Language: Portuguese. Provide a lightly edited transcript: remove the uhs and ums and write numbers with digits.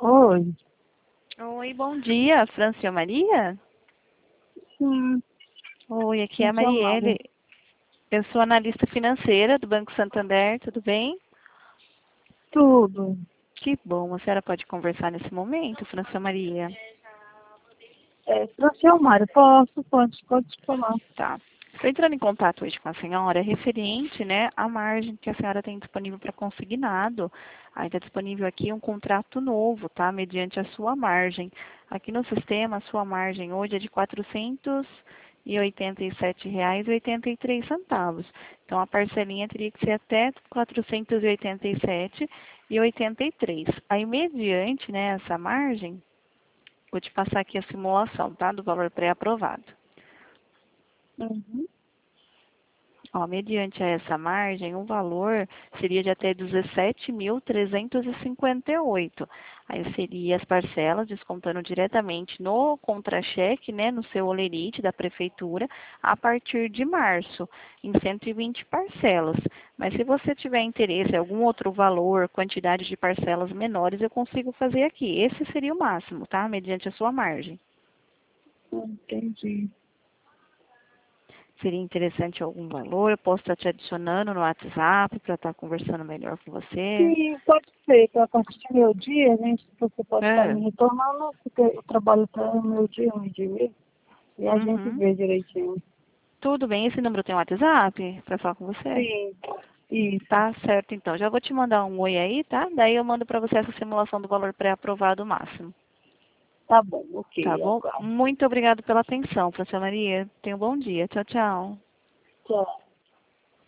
Oi. Oi, bom dia, Francia Maria? Sim, Oi, aqui é a me chamaram. Marielle. Eu sou analista financeira do Banco Santander, tudo bem? Tudo. Que bom, a senhora pode conversar nesse momento, Francia Maria? Para ser Mário, pode falar. Tá. Estou entrando em contato hoje com a senhora referente, né, à margem que a senhora tem disponível para consignado. Aí está disponível aqui um contrato novo, tá? Mediante a sua margem. Aqui no sistema, a sua margem hoje é de R$ 487,83. Então, a parcelinha teria que ser até R$ 487,83. Aí, mediante, né, essa margem, vou te passar aqui a simulação, tá? Do valor pré-aprovado. Uhum. Ó, mediante essa margem, o valor seria de até 17.358. Aí seria as parcelas, descontando diretamente no contra-cheque, né, no seu holerite da prefeitura, a partir de março, em 120 parcelas. Mas se você tiver interesse em algum outro valor, quantidade de parcelas menores, eu consigo fazer aqui. Esse seria o máximo, tá? Mediante a sua margem. Entendi. Seria interessante algum valor? Eu posso estar te adicionando no WhatsApp para estar conversando melhor com você. Sim, pode ser, que a partir do meu dia, né, se você pode estar É. me retornando, porque eu trabalho até o meu dia, 1 dia e meio, e a gente Uhum. vê direitinho. Tudo bem, esse número tem WhatsApp para falar com você? Sim, isso. Tá certo, então. Já vou te mandar um oi aí, tá? Daí eu mando para você essa simulação do valor pré-aprovado máximo. Tá bom, Tá ok, bom? agora. Muito obrigada pela atenção, Francia Maria. Tenha um bom dia. Tchau, tchau. Tchau.